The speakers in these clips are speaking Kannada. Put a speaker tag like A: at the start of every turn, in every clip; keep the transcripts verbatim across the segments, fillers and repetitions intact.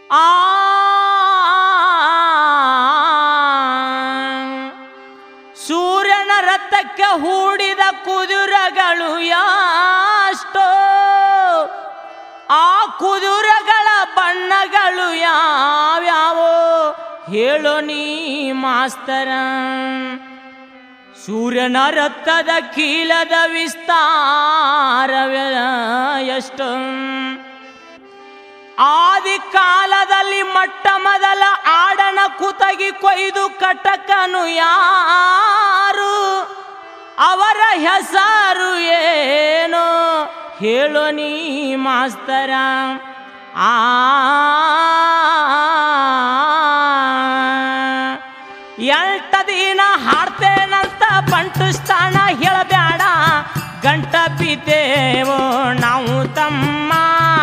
A: ಆ ಸೂರ್ಯನ ರಥಕ್ಕೆ ಹೂಡಿದ ಕುದುರೆಗಳು ಯಾಷ್ಟೋ, ಆ ಕುದುರೆಗಳ ಬಣ್ಣಗಳು ಯಾವ್ಯಾವೋ ಹೇಳೋ ನೀ ಮಾಸ್ತರ. ಸೂರ್ಯನ ರಥದ ಕೀಲದ ವಿಸ್ತಾರವೇ ಎಷ್ಟು, ಆದಿ ಕಾಲದಲ್ಲಿ ಮೊಟ್ಟ ಮೊದಲ ಆಡನ ಕುತಗಿ ಕೊಯ್ದು ಕಟಕನು ಯಾರು, ಅವರ ಹೆಸರು ಏನೋ ಹೇಳೋ ನೀ ಮಾಸ್ತರ. ಆ ಎಂಟ ದಿನ ಹಾಡ್ತೇನಂತ ಬಂಟು ಸ್ಥಾನ ಹೇಳಬೇಡ, ಗಂಟ ಬಿದ್ದೇವೋ ನಾವು ತಮ್ಮ,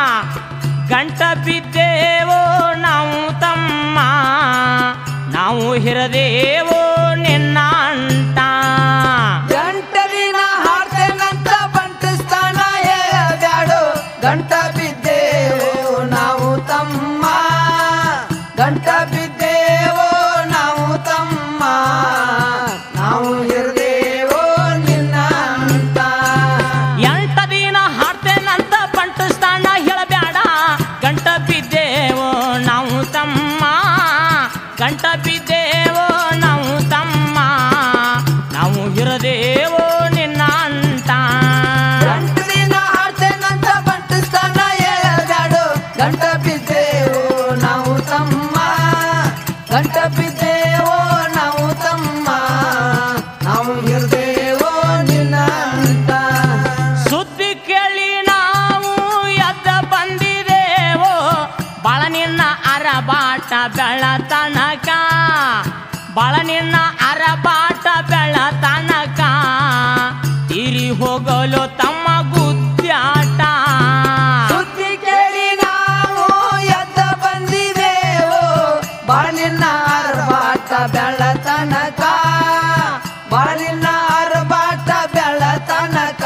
A: ಗಂಟ ಬಿದ್ದೇವೋ ನಾವು ತಮ್ಮ, ನಾವು ಹಿರದೇವೋ ನಿನ್ನ ಅಂಟ.
B: ಗಂಟ ದಿನ ಹಾಡ್ತೇನಂತ ಬಂಟು ಸ್ಥಾನ ಹೇಳಬೇಡ, ಗಂಟ ಬಿದ್ದೇವೋ ನಾವು ತಮ್ಮ, ಗಂಟ ಬಿದ್ದೇವೋ ನಾವು ತಮ್ಮ, ನಾವು ಹಿರದೇವೋ ನಿನ್ನ ಅಂಟ.
A: ಎಂಟ ದಿನ ಹಾಡ್ತೇನಂತ ಬಂಟು ಸ್ಥಾನ ಹೇಳಬೇಡ, ಗಂಟ ಬಿದ್ದೇವೋ ನಾವು ತಮ್ಮ, ಗಂಟ ಬಿದ್ದೇವೋ ನಾವು ತಮ್ಮ, ನಾವು ಹಿರದೇವೋ ನಿನ್ನ ಅಂಟ.
B: ಗಂಟ ದಿನ ಹಾಡ್ತೇನಂತ ಬಂಟು ಸ್ಥಾನ ಹೇಳಬೇಡ, ಗಂಟ ಬಿದ್ದೇವೋ ನಾವು ತಮ್ಮ, ಗಂಟ ಬಿದ್ದೇವೋ ನಾವು ತಮ್ಮ, ನಾವು ಹಿರದೇವೋ ನಿನ್ನ ಅಂಟ.
A: ಸುದ್ದಿ ಕೇಳಿ ನಾವು ಎದ್ದ ಬಂದಿದ್ದೇವೋ, ಬಾಳ ನಿನ್ನ ಅರಬಾಟ ಬೆಳತನಕ, ಬಾಳ ನಿನ್ನ ಅರಬಾಟ ಬೆಳತನಕ, ತೀರಿ ಹೋಗಲು ತಮ್ಮ ಗುದ್ದಾಟ.
B: ಸುದ್ದಿ ಕೇಳಿ ನಾವು ಎದ್ದ ಬಂದಿದ್ದೇವೋ, ಬಾಳಿನ ಅರಬಾಟ ಬೆಳತನಕ, ಬಾಳಿನ ಅರಬಾಟ ಬೆಳತನಕ,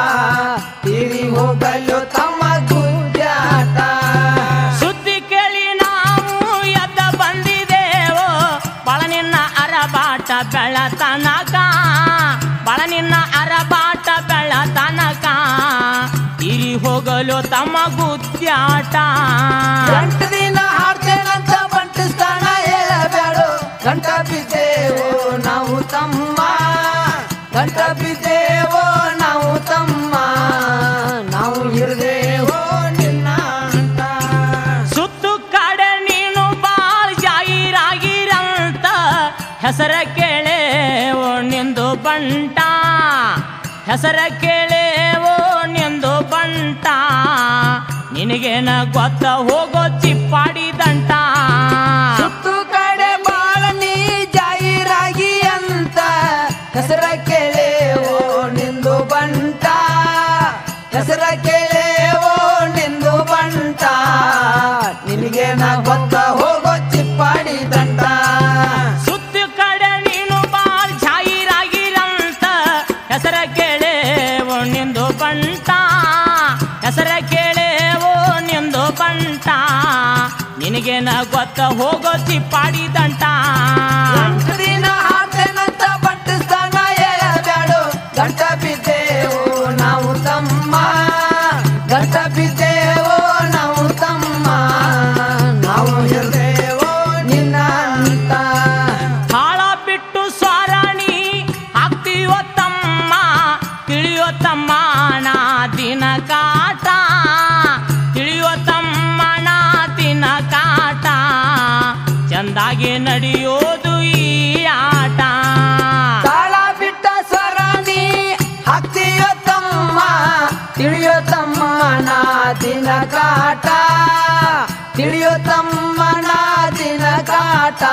B: ತೀರಿ ಹೋಗಲು ತಮ್ಮ ಗುದ್ದಾಟ.
A: ಸುದ್ದಿ ಕೇಳಿ ನಾವು ಎದ್ದ ಬಂದಿದ್ದೇವೋ, ಬಾಳ ನಿನ್ನ ಅರಬಾಟ ಬೆಳತನಕ, ಬಾಳ ನಿನ್ನ ಅರಬಾಟ ಬೆಳತನಕ, ತೀರಿ ಹೋಗಲು ತಮ್ಮ ಗುದ್ದಾಟ.
B: ಗಂಟ ದಿನ ಹಾಡ್ತೇನಂತ ಬಂಟು ಸ್ಥಾನ ಹೇಳಬೇಡ, ಗಂಟ ಬಿದ್ದೇವೋ ನಾವು ತಮ್ಮ, ಗಂಟ ಬಿದ್ದೇವೋ ನಾವು ತಮ್ಮ, ನಾವು ಹಿರದೇವೋ ನಿನ್ನ ಅಂಟ.
A: ಸುತ್ತು ಕಡೆ ನೀನು ಬಾಳ ಜಾಯಿರಾಗಿರಂತ, ಹೆಸರ ಕೇಳೇವೋ ನಿಂದು ಬಂಟ, ಹೆಸರ ಕೇಳೇವೋ ನಿಂದು ಬಂಟ, ನಿನಗೇನ ಗೊತ್ತ ಹೋಗೋ ಚಿಪ್ಪಾಡಿದಂಟ.
B: ಸುತ್ತು ಕಡೆ ಬಾಳ ನೀ ಜಾಯಿರಾಗಿ ಅಂತ, ಹೆಸರ ಕೇಳೇವೋ ನಿಂದು ಬಂಟ, ಹೆಸರ ಕೇಳೇವೋ ನಿಂದು ಬಂಟ, ನಿನಗೇನ ಗೊತ್ತ ಹೋಗೋ ಚಿಪ್ಪಾಡಿ ದಂಟ.
A: ಸುತ್ತು ಕಡೆ ನೀನು ಬಾಳ ಜಾಯಿರಾಗಿರಂತ, ಹೆಸರ ಕೇಳೇವೋ ನಿಂದು ಬಂಟ, ಹೆಸರ ಕೇಳೇವೋ ನಿಂದು ಬಂಟ, ನಿನಗೇನ ಗೊತ್ತ ಹೋಗೋ ಚಿಪ್ಪಾಡಿದಂಟ.
B: ಗಂಟ ದಿನ ಹಾಡ್ತೇನಂತ ಬಂಟು ಸ್ಥಾನ ಹೇಳಬೇಡ, ಗಂಟ ಬಿದ್ದೇವೋ ನಾವು ತಮ್ಮ, ಗಂಟ ಬಿದ್ದೇವೋ ನಾವು ತಮ್ಮ, ನಾವು ಹಿರದೇವೋ ನಿನ್ನ ಅಂಟ.
A: ಹಾಳ ಬಿಟ್ಟು ಸ್ವರಣಿ ಹಾಕ್ತೀವೋ ತಮ್ಮ, ತಿಳಿಯೋ ತಮ್ಮ ನಾ ದಿನ ಕಾಟ, ತಿಳಿಯೋ ತಮ್ಮ ನಾ ದಿನ ಕಾಟ, ಚಂದಾಗಿ ನಡೆಯೋದು ಈ ಆಟ.
B: ತಾಳ ಬಿಟ್ಟ ಸ್ವರ ನೀ ಹಾಕ್ತೀಯೋ ತಮ್ಮ, ತಿಳಿಯೋ ತಮ್ಮ ನಾ ದಿನ ಕಾಟ, ತಿಳಿಯೋ ತಮ್ಮ ನಾ ದಿನ ಕಾಟ,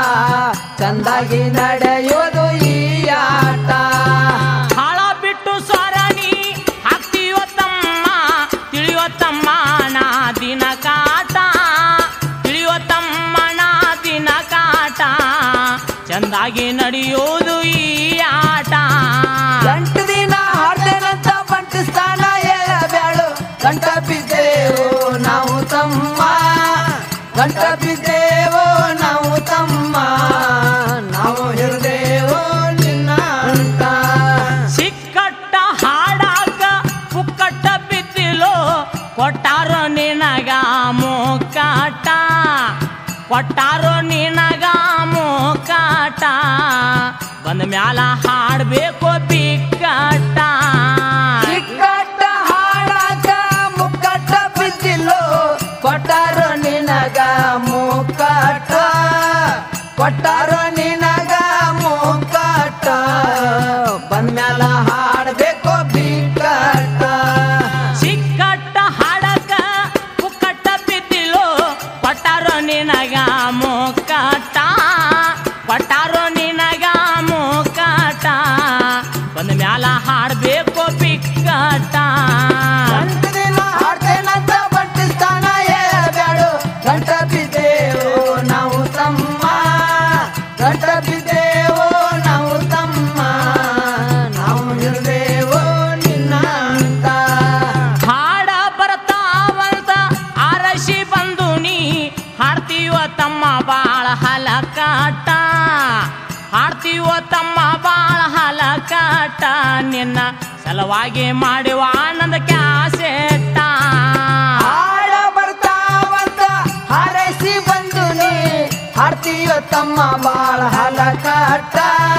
B: ಚಂದಾಗಿ ನಡೆಯೋದು ಈ ಆಟ.
A: ಹಾಳ ಬಿಟ್ಟು ಸ್ವರಣಿ ಹಾಕ್ತೀವೋ ತಮ್ಮ, ತಿಳಿಯೋ ತಮ್ಮ ನಾ ದಿನ ಕಾಟ, ತಿಳಿಯೋ ತಮ್ಮ ನಾ ದಿನ ಕಾಟ, ಚಂದಾಗಿ ನಡೆಯೋದು ಈ ಆಟ.
B: ಗಂಟ ದಿನ ಹಾಡ್ತೇನಂತ ಬಂಟು ಸ್ಥಾನ ಹೇಳಬೇಡ, ಗಂಟ ಬಿದ್ದೇವೋ ನಾವು ತಮ್ಮ, ಗಂಟ ಬಿದ್ದೇವೋ ನಾವು ತಮ್ಮ ನಾವು ಹಿರಿದೇವೋ ನಿನ್ನ ಅಂಟ
A: ಸಿಕ್ಕಟ್ಟ ಹಾಡಾಕ ಪುಕ್ಕಟ್ಟ ಬಿದ್ದಿಲೋ ಕೊಟ್ಟಾರೋ ನಿನಗ ಮುಕ್ಕಾಟ ಕೊಟ್ಟಾರೋ ನಿನಗ ಮುಕ್ಕಾಟ ಬಂದ ಮ್ಯಾಲ ಹಾಡ್ಬೇಕು ಬಿಕ್ಕಟ್ಟ
B: ಸಿಕ್ಕಟ್ಟ ಹಾಡಾಕ ಮುಕ್ಕಟ್ಟ ಬಿದ್ದಿಲ್ಲೋ ಕೊಟ್ಟಾರೋ ನಿನಗ ಮುಕ್ಕಾಟ ಕೊಟ್ಟಾರೋ ನಿನಗ ಮುಕ್ಕಾಟ ಬಂದ್ಮ್ಯಾಲ ಹಾಡ್ಬೇಕು ಬಿಕ್ಕಟ್ಟ
A: ಸಿಕ್ಕಟ್ಟ ಹಾಡಕ ಪುಕ್ಕಟ್ಟ ಬಿದ್ದಿಲೋ ಕೊಟ್ಟಾರೋ ನಿನಗ ಮುಕ್ಕಾಟ ಕೊಟ್ಟಾರೋ ನಿನಗ ಮುಕ್ಕಾಟ ಬಂದ ಮ್ಯಾಲ ಹಾಡ್ಬೇಕು ಬಿಕ್ಕಟ್ಟ
B: ಗಂಟ ದಿನ ಹಾಡ್ತೇನಂತ ಬಟ್ಟಿಸ್ತಾನ ಹೇಳ್ಬ್ಯಾಡು ಗಂಟ ಬಿದ್ದೇವೋ ನಾವು ತಮ್ಮ ಗಂಟ ಬಿದ್ದೇವೋ ನಾವು ತಮ್ಮ ನಾವು ಹಿರಿದೇವೋ ನಿನ್ನ ಅಂತ
A: ಹಾಡ ಬರ್ತಾವಂತ ಆರಸಿ ಬಂದು ನೀ ಹಾಡ್ತೀವ ತಮ್ಮ ಬಾಳ ಹಲಕಾಟ ಹಾಡ್ತೀವ ತಮ್ಮ ಬಾಳ ಹಲಕಾಟ ನಿನ್ನ ಸಲುವಾಗಿ ಮಾಡುವ ಆನಂದ ಕ್ಯಾಸೆಟ್ಟ
B: ಹಾಡ ಬರ್ತಾವಂತ ಹಾರೈಸಿ ಬಂದು ನೀ ಹಾಡ್ತೀಯೋ ತಮ್ಮ ಬಾಳ ಹಲಕಾಟ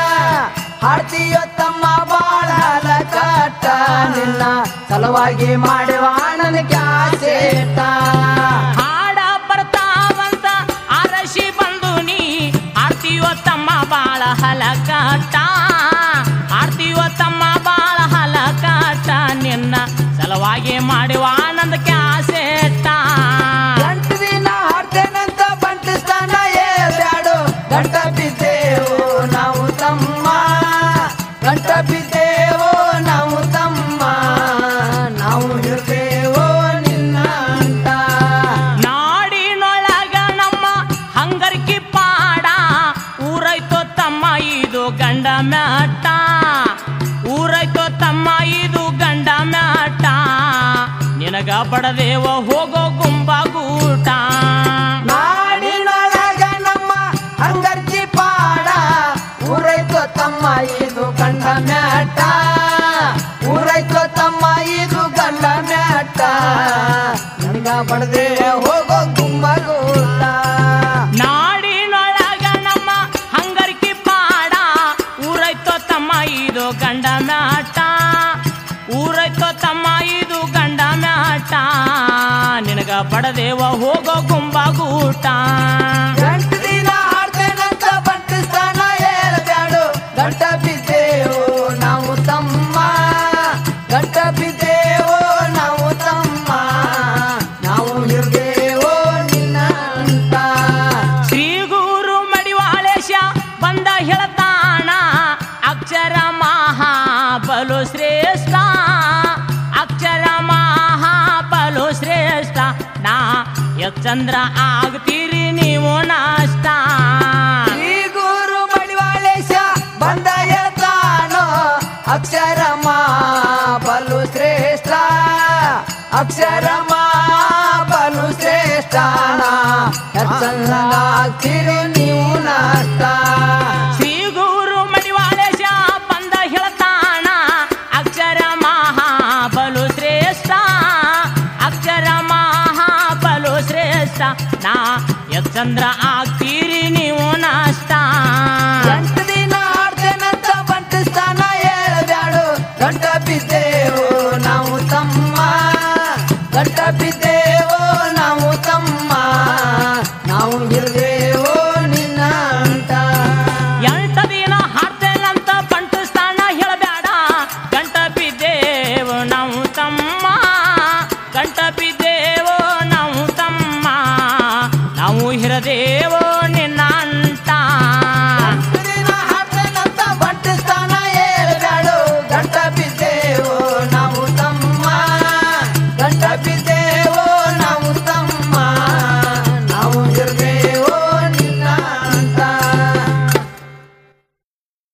B: ಹಾಡ್ತೀಯೋ ತಮ್ಮ ಬಾಳ ಹಲಕಾಟ ನಿನ್ನ ಸಲುವಾಗಿ ಮಾಡುವ ಆನಂದ ಕ್ಯಾಸೆಟ್ಟ
A: ಹಾಡ ಬರ್ತಾವಂತ ಆರಸಿ ಬಂದು ನೀ ಹಾಡ್ತೀವ ತಮ್ಮ ಬಾಳ ಹಲಕಾಟ ಹಾಡ್ತೀವ ತಮ್ಮ ಬಾಳ ಹಲಕಾಟ ನಿನ್ನ ಸಲುವಾಗಿ ಮಾಡುವ ಆನಂದ ಕ್ಯಾಸೆಟ್ಟ
B: ಗಂಟ ದಿನ ಹಾಡ್ತೇನಂತ ಬಂಟಿಸ್ತಾನ ಹೇಳ್ಬ್ಯಾಡು ಗಂಟ ಬಿದ್ದೇವೋ ನಾವು ತಮ್ಮ ಗಂಟ ಬಿದ್ದೇವೋ ನಾವು ತಮ್ಮ ನಾವು ಹಿರಿದೇವೋ ನಿನ್ನ ಅಂತ
A: ನಾಡಿನೊಳಗ ನಮ್ಮ ಹಂಗರ್ಕಿ ಪಾಡ ಊರೈತೋ ತಮ್ಮ ಇದು ಗಂಡ ಮ್ಯಾಟ ಊರೈತೋ ತಮ್ಮ ಇದು ಗಂಡ ಮ್ಯಾಟ ನಿನಗ ಬಡದೇವ ಹೋಗೋ ಗುಂಬಗೂಟ
B: ನಾಡಿನೊಳಗ ನಮ್ಮ ಹಂಗರ್ಜಿ ಪಾಡ ಊರೈತೋ ತಮ್ಮ ಇದು ಗಂಡ ಮ್ಯಾಟ ಊರೈತೋ ತಮ್ಮ ಇದು ಗಂಡ ಮ್ಯಾಟ ನನಗ ಬಡದೆ ಹೋಗೋ ಗುಮ್ಮಗೂಟ
A: ನಾಡಿನೊಳಗ ನಮ್ಮ ಹಂಗರ್ಕಿ ಪಾಡ ಊರೈತೋ ತಮ್ಮ ಇದು ಗಂಡ ಮ್ಯಾಟ ಊರೈತೋ ತಮ್ಮ ಇದು ಗಂಡ ಮ್ಯಾಟ ನಿನಗ ಬಡದೇವ ಹೋಗೋ ಗುಂಬಗೂಟ
B: ಗಂಟ ದಿನ ಹಾಡ್ತೇನಂತ ಬಂಟಿಸ್ತಾನ ಹೇಳ್ಬ್ಯಾಡು ಗಂಟ ಬಿದ್ದೇವೋ ನಾವು ತಮ್ಮ ಗಂಟ ಬಿದ್ದೇವೋ ನಾವು ತಮ್ಮ ನಾವು ಹಿರಿದೇವೋ ನಿನ್ನ ಅಂತ
A: ಶ್ರೀ ಗುರು ಮಡಿವಾಳೇಶ ಬಂದ ಹೇಳ್ತಾನ ಅಕ್ಷರ ಮಹಾಬಲು ಶ್ರೇಷ್ಠ ಅಕ್ಷರ ಮಹಾಬಲು ಶ್ರೇಷ್ಠ ನಾ ಯಚಂದ್ರ ಆಗ್ತೀರಿ ನೀವು ನಾಷ್ಟ
B: ಶ್ರೀ ಗುರು ಮಡಿವಾಳೇಶ ಬಂದ ಹೇಳ್ತಾನೋ ಅಕ್ಷರ ಬಲು ಶ್ರೇಷ್ಠ ಅಕ್ಷರ ಬಲು ಶ್ರೇಷ್ಠ ಹೆಚ್ಚಂದಾಗ್ತೀರಿ ನೀವು ನಾಷ್ಟ
A: ಶ್ರೀ ಗುರು ಮಡಿವಾಳೇಶ ಬಂದ ಹೇಳ್ತಾನ ಅಕ್ಷರ ಮಹಾಬಲು ಶ್ರೇಷ್ಠ ಅಕ್ಷರ ಮಹಾಬಲು ಶ್ರೇಷ್ಠ ನಾ ಯಚಂದ್ರ ಆಗ್ತೀರಿ ನೀವು ನಾಷ್ಟ
B: ಗಂಟ ದಿನ ಹಾಡ್ತೇನಂತ ಬಂಟಿಸ್ತಾನ ಹೇಳ್ಬ್ಯಾಡು ಗಂಟ ಬಿದ್ದೇವೋ ನಾವು ತಮ್ಮ ಗಂಟ ಬಿದ್ದೆ